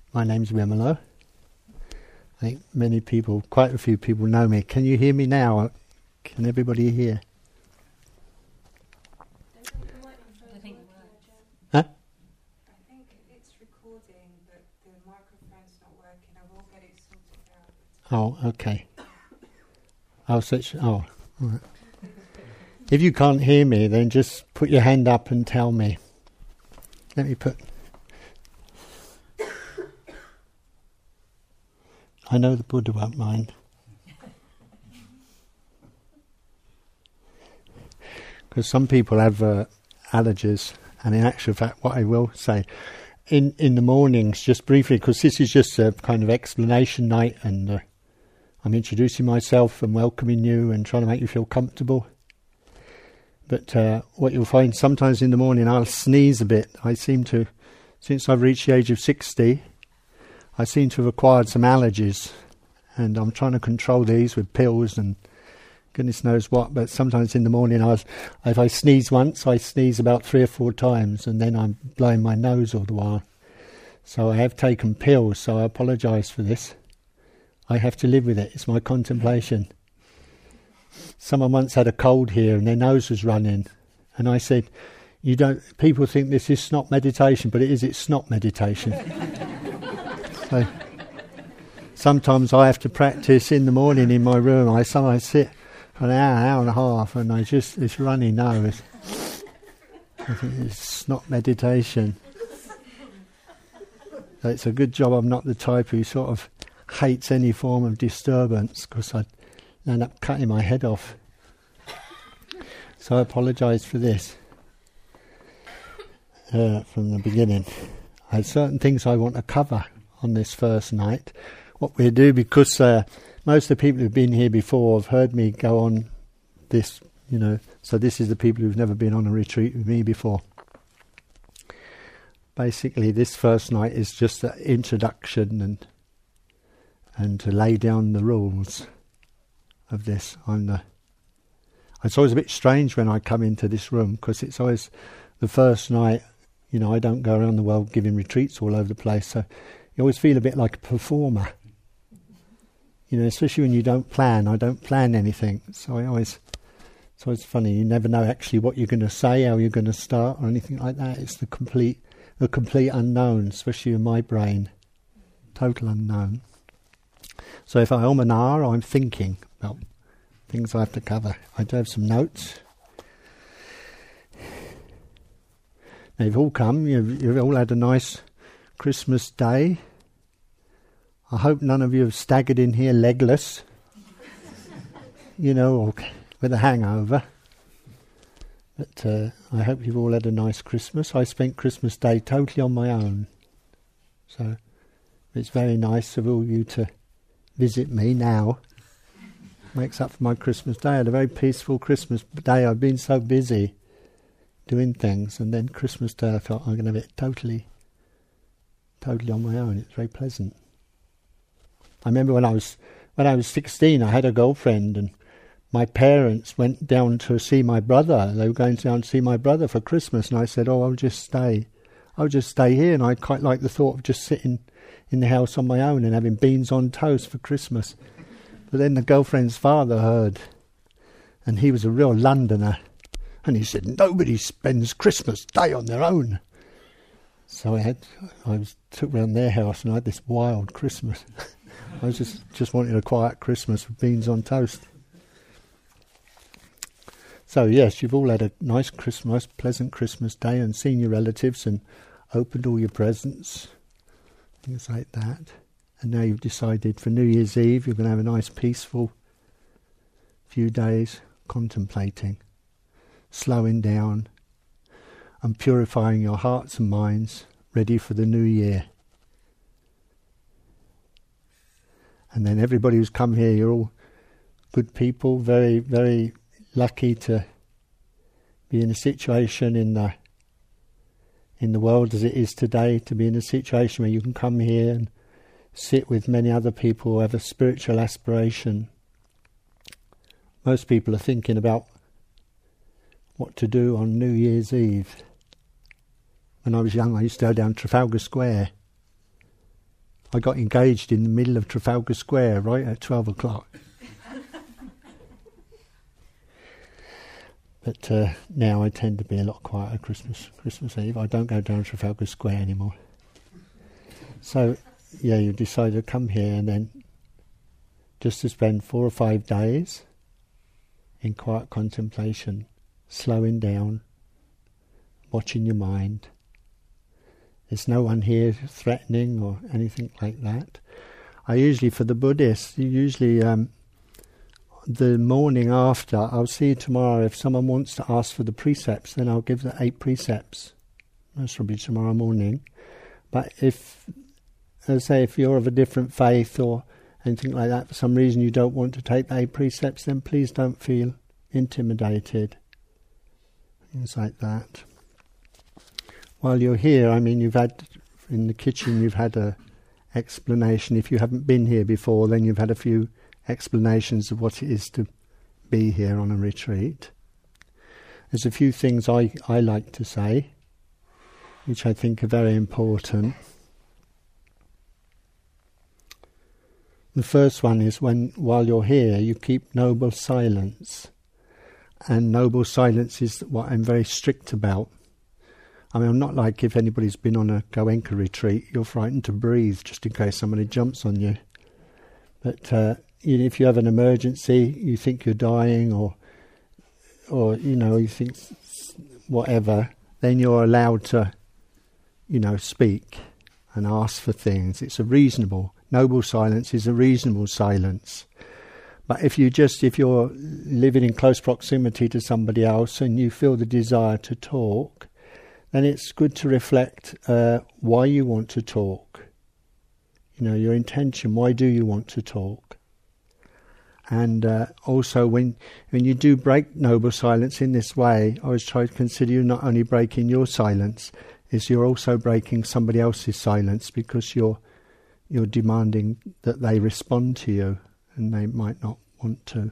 My name's Wimalo. I think many people, quite a few people know me. Can you hear me now? Can everybody hear? Huh? I think it's recording, but the microphone's not working. I will get it sorted out. Oh, okay. All right. If you can't hear me, then just put your hand up and tell me. Let me put... I know the Buddha won't mind. Because some people have allergies, and in actual fact, what I will say, in the mornings, just briefly, because this is just a kind of explanation night, and I'm introducing myself and welcoming you and trying to make you feel comfortable. But what you'll find sometimes in the morning, I'll sneeze a bit. I seem to, since I've reached the age of 60, I seem to have acquired some allergies, and I'm trying to control these with pills and goodness knows what. But sometimes in the morning, if I sneeze once, I sneeze about 3 or 4 times, and then I'm blowing my nose all the while. So I have taken pills, so I apologise for this. I have to live with it. It's my contemplation. Someone once had a cold here, and their nose was running, and I said, people think this is snot meditation, but it's snot meditation. So sometimes I have to practice in the morning in my room. I sometimes sit for an hour and a half, and it's runny nose. I think it's not meditation. So it's a good job I'm not the type who sort of hates any form of disturbance, because I'd end up cutting my head off. So I apologise for this from the beginning. I have certain things I want to cover on this first night. What we'll do, because most of the people who've been here before have heard me go on this, so this is the people who've never been on a retreat with me before. Basically, this first night is just an introduction and to lay down the rules of this. It's always a bit strange when I come into this room, because it's always the first night. I don't go around the world giving retreats all over the place, so you always feel a bit like a performer. Especially when you don't plan. I don't plan anything, so it's always funny. You never know actually what you're going to say, how you're going to start, or anything like that. It's the complete unknown, especially in my brain. Total unknown. So if I om and ah, I'm thinking about things I have to cover. I do have some notes. Now you've all come. You've all had a nice Christmas day. I hope none of you have staggered in here legless, or with a hangover. But I hope you've all had a nice Christmas. I spent Christmas Day totally on my own. So it's very nice of all you to visit me now. Makes up for my Christmas Day. I had a very peaceful Christmas Day. I've been so busy doing things, and then Christmas Day I thought I'm going to have it totally on my own. It's very pleasant. I remember when I was 16, I had a girlfriend, and my parents went down to see my brother. They were going down to see my brother for Christmas, and I said, I'll just stay here. And I quite like the thought of just sitting in the house on my own and having beans on toast for Christmas. But then the girlfriend's father heard, and he was a real Londoner, and he said, nobody spends Christmas Day on their own. So I took round their house, and I had this wild Christmas. I was just wanted a quiet Christmas with beans on toast. So yes, you've all had a nice Christmas, pleasant Christmas Day, and seen your relatives and opened all your presents, things like that. And now you've decided for New Year's Eve you're going to have a nice peaceful few days contemplating, slowing down and purifying your hearts and minds, ready for the new year. And then everybody who's come here, you're all good people, very, very lucky to be in a situation in the world as it is today, to be in a situation where you can come here and sit with many other people who have a spiritual aspiration. Most people are thinking about what to do on New Year's Eve. When I was young, I used to go down Trafalgar Square I got engaged in the middle of Trafalgar Square right at 12 o'clock. But now I tend to be a lot quieter Christmas Eve. I don't go down Trafalgar Square anymore. So, yeah, you decide to come here and then just to spend 4 or 5 days in quiet contemplation, slowing down, watching your mind. There's no one here threatening or anything like that. I usually, for the Buddhists, the morning after, I'll see you tomorrow. If someone wants to ask for the precepts, then I'll give the 8 precepts. That's probably tomorrow morning. But if, as I say, if you're of a different faith or anything like that, for some reason you don't want to take the 8 precepts, then please don't feel intimidated. Things like that. While you're here, I mean, you've had, in the kitchen, you've had a explanation. If you haven't been here before, then you've had a few explanations of what it is to be here on a retreat. There's a few things I like to say, which I think are very important. The first one is while you're here, you keep noble silence. And noble silence is what I'm very strict about. I mean, I'm not like if anybody's been on a Goenka retreat, you're frightened to breathe just in case somebody jumps on you. But if you have an emergency, you think you're dying or you think whatever, then you're allowed to, speak and ask for things. It's a reasonable, noble silence is a reasonable silence. But if you're living in close proximity to somebody else and you feel the desire to talk, then it's good to reflect why you want to talk. Your intention, why do you want to talk? And also when you do break noble silence in this way, I always try to consider you not only breaking your silence, is you're also breaking somebody else's silence, because you're demanding that they respond to you, and they might not want to.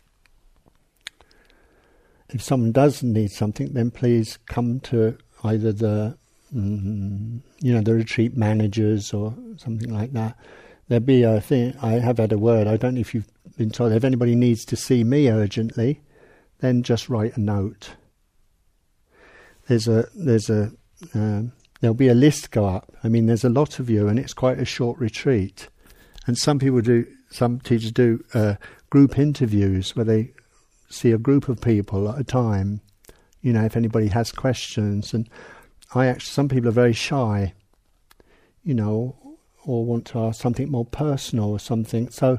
If someone does need something, then please come to either the retreat managers or something like that. There'll be a thing, I have had a word, I don't know if you've been told, if anybody needs to see me urgently, then just write a note. There'll be a list go up. I mean, there's a lot of you, and it's quite a short retreat. And some teachers do group interviews where they see a group of people at a time, if anybody has questions. And some people are very shy, or want to ask something more personal or something. So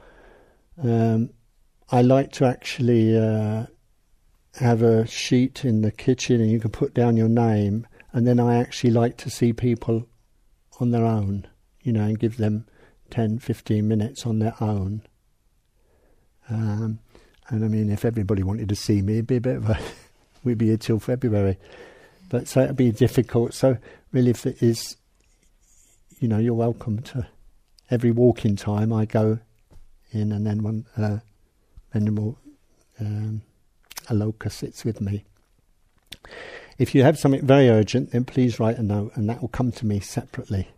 I like to actually have a sheet in the kitchen and you can put down your name, and then I actually like to see people on their own, and give them 10, 15 minutes on their own. And I mean, if everybody wanted to see me, it'd be a bit of we'd be here till February. But so it'd be difficult. So really, if it is, you're welcome to. Every walk-in time I go in, and then Venerable Aloka sits with me. If you have something very urgent, then please write a note, and that will come to me separately.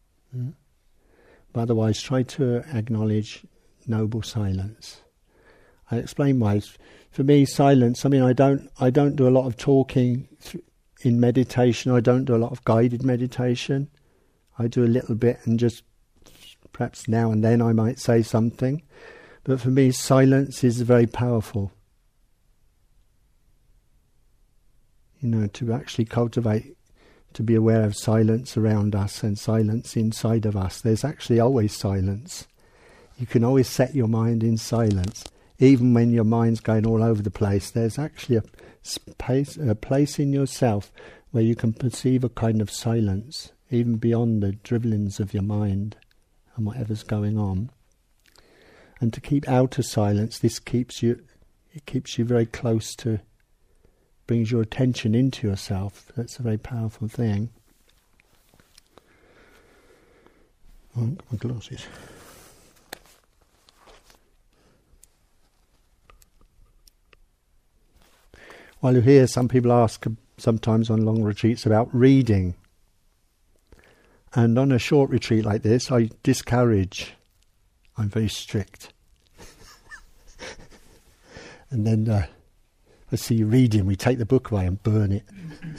But otherwise, try to acknowledge noble silence. I explain why. For me, silence, I mean, I don't do a lot of talking in meditation. I don't do a lot of guided meditation. I do a little bit, and just perhaps now and then I might say something. But for me, silence is very powerful. To actually cultivate, to be aware of silence around us and silence inside of us. There's actually always silence. You can always set your mind in silence. Even when your mind's going all over the place, there's actually a place in yourself where you can perceive a kind of silence, even beyond the dribblings of your mind and whatever's going on. And to keep out of silence, this keeps you very close to, brings your attention into yourself. That's a very powerful thing. Oh, my glasses. While you're here, some people ask sometimes on long retreats about reading. And on a short retreat like this, I discourage. I'm very strict. And then I see you reading, we take the book away and burn it.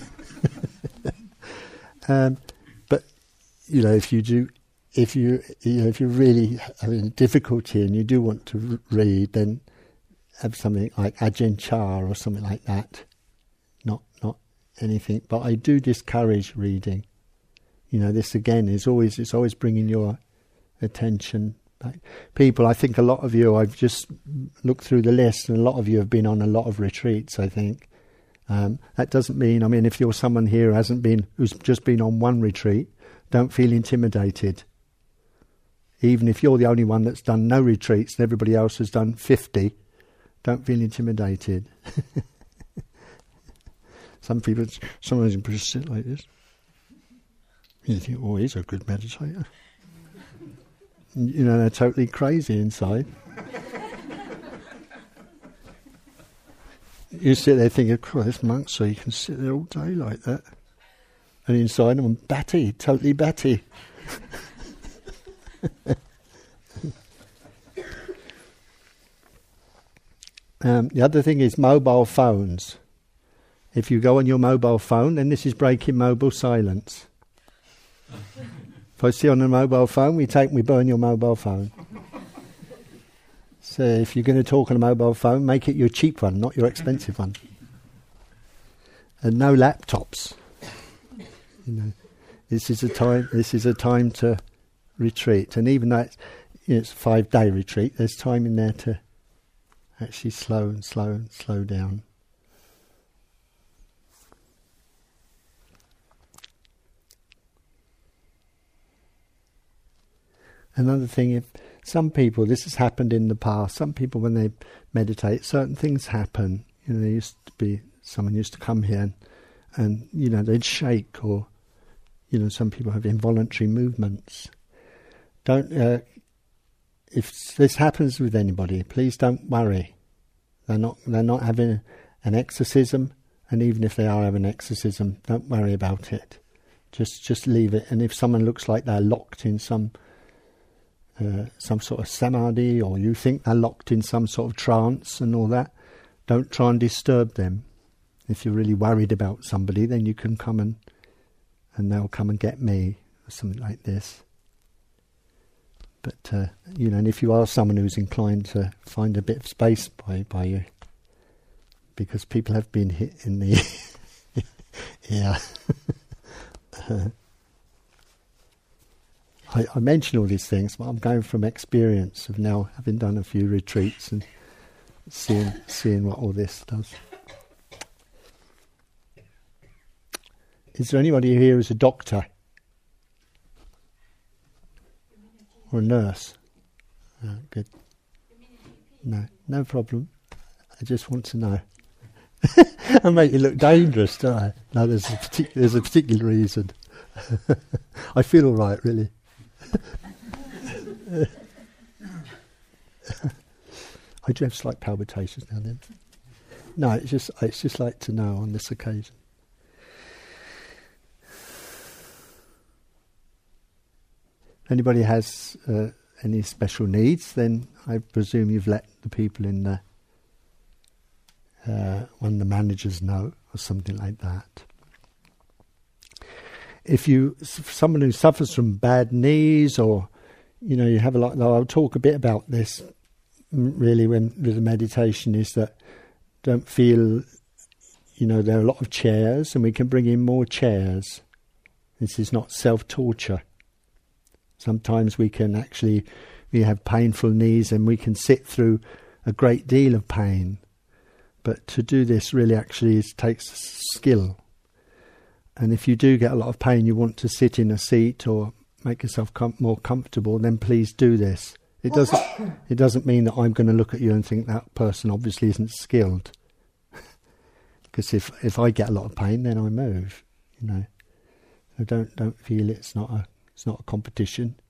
But if you're really having difficulty and you do want to read, then have something like Ajahn Chah or something like that. Not anything, but I do discourage reading. This again it's always bringing your attention back. People, I think a lot of you, I've just looked through the list, and a lot of you have been on a lot of retreats, I think. That doesn't mean, if you're someone here who's just been on one retreat, don't feel intimidated. Even if you're the only one that's done no retreats and everybody else has done 50, don't feel intimidated. Someone's in sit like this. You think, oh, he's a good meditator. They're totally crazy inside. You sit there thinking, oh, this monk, so you can sit there all day like that. And inside them, batty, totally batty. The other thing is mobile phones. If you go on your mobile phone, then this is breaking mobile silence. If I see on a mobile phone, we burn your mobile phone. So if you're going to talk on a mobile phone, make it your cheap one, not your expensive one. And no laptops. This is a time to retreat. And even though it's a 5-day retreat, there's time in there to actually slow down. Another thing, if some people, this has happened in the past, some people when they meditate, certain things happen. Someone used to come here and they'd shake, or, some people have involuntary movements. If this happens with anybody, please don't worry. They're not having an exorcism, and even if they are having an exorcism, don't worry about it. Just leave it. And if someone looks like they're locked in some sort of samadhi, or you think they're locked in some sort of trance and all that, don't try and disturb them. If you're really worried about somebody, then you can come and they'll come and get me, or something like this. But, and if you are someone who's inclined to find a bit of space by you, because people have been hit in the yeah. I mention all these things, but I'm going from experience of now having done a few retreats and seeing what all this does. Is there anybody here who's a doctor? Or a nurse? Oh, good. No problem. I just want to know. I make you look dangerous, don't I? No, there's a particular reason. I feel all right, really. I do have slight palpitations now and then. No, it's just like to know on this occasion. Anybody has any special needs, then I presume you've let the people in the one of the managers know, or something like that. If someone who suffers from bad knees, or you have a lot. I'll talk a bit about this. Really, with the meditation, is that don't feel. There are a lot of chairs, and we can bring in more chairs. This is not self-torture. Sometimes we have painful knees, and we can sit through a great deal of pain. But to do this really actually takes skill. And if you do get a lot of pain, you want to sit in a seat or make yourself more comfortable, then please do this. It doesn't mean that I'm going to look at you and think that person obviously isn't skilled. Because if I get a lot of pain, then I move. So don't feel it's not a competition.